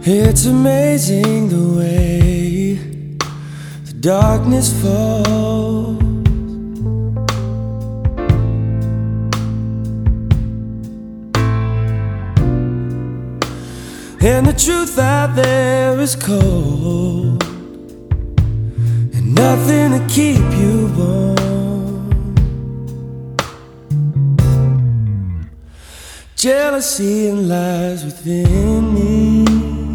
It's amazing the way the darkness falls, and the truth out there is cold, and nothing to keep you warm. Jealousy and lies within me.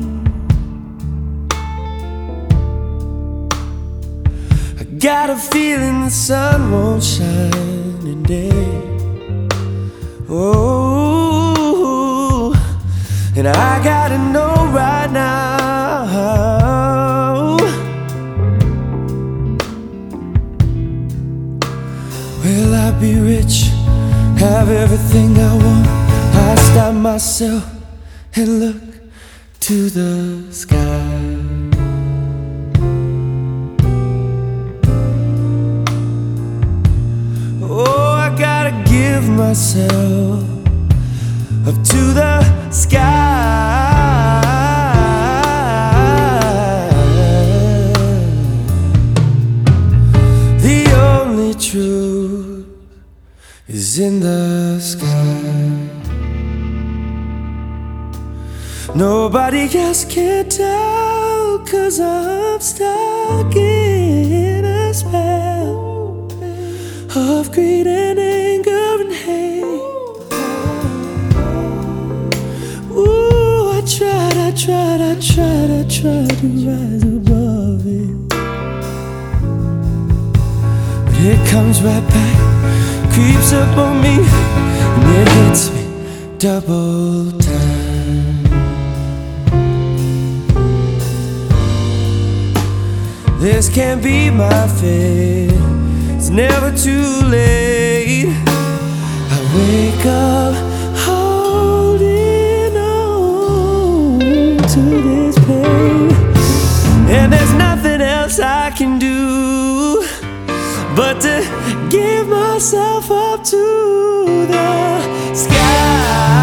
I got a feeling the sun won't shine today. Oh, and I gotta know right now, will I be rich, have everything I want? I stop myself and look to the sky. Oh, I gotta give myself up to the sky. The only truth is in the sky. Nobody else can tell, 'cause I'm stuck in a spell of greed and anger and hate. Ooh, I tried to rise above it, but it comes right back, creeps up on me, and it hits me double time. This can't be my fate, it's never too late. I wake up holding on to this pain, and there's nothing else I can do but to give myself up to the sky.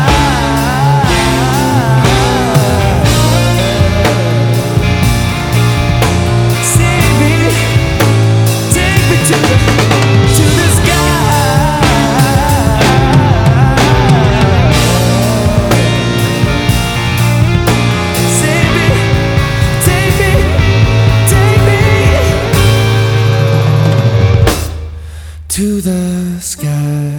To the sky.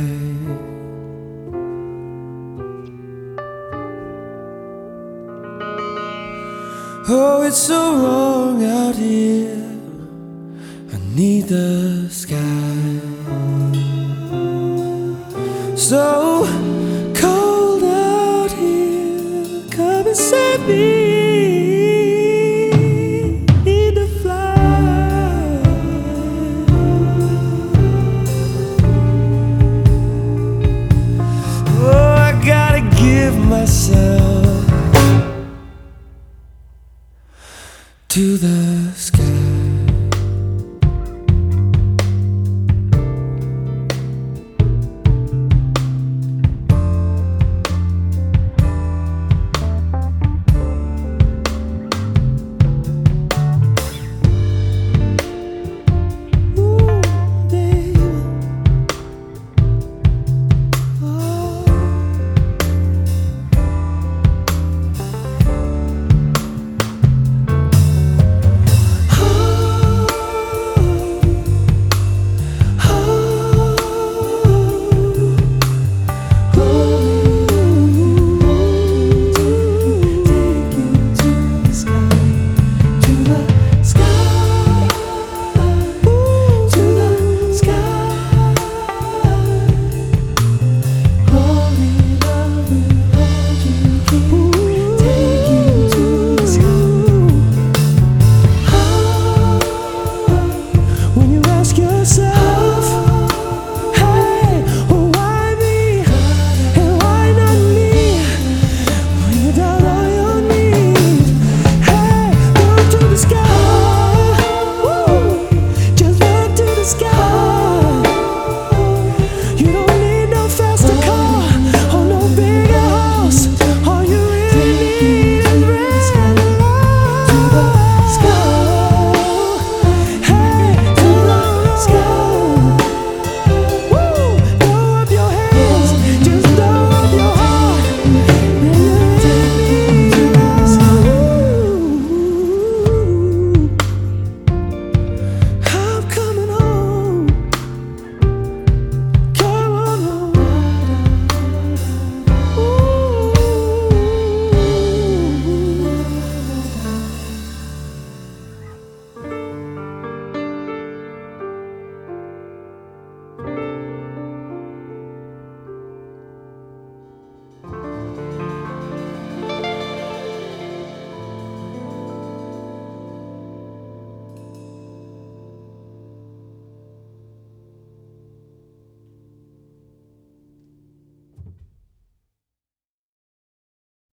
Oh, it's so wrong out here, I need the sky. So cold out here, come and save me. Need to fly. Give myself to the